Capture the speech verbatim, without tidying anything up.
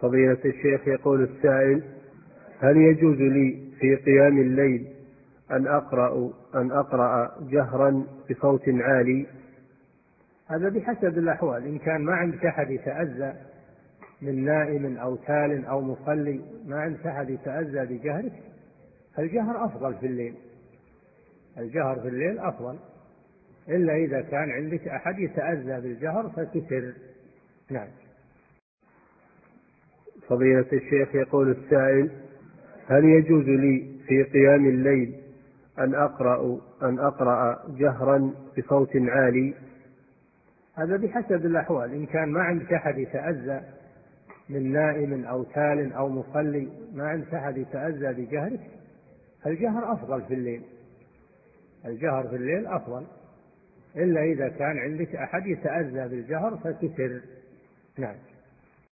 فضيلة الشيخ، يقول السائل: هل يجوز لي في قيام الليل أن أقرأ أن أقرأ جهرا بصوت عالي؟ هذا بحسب الأحوال. إن كان ما عندك أحد يتأذى من نائم أو تال أو مصلي، ما عندك أحد يتأذى بجهرك، فالجهر أفضل في الليل. الجهر في الليل أفضل، إلا إذا كان عندك أحد يتأذى بالجهر فتسر. نعم. فضيلة الشيخ، يقول السائل: هل يجوز لي في قيام الليل أن أقرأ أن أقرأ جهرا بصوت عالي؟ هذا بحسب الأحوال. إن كان ما عندك أحد يتأذى من نائم أو تال أو مصلي، ما عندك أحد يتأذى بجهرك، فالجهر أفضل في الليل. الجهر في الليل أفضل، إلا إذا كان عندك أحد يتأذى بالجهر فتسر. نعم.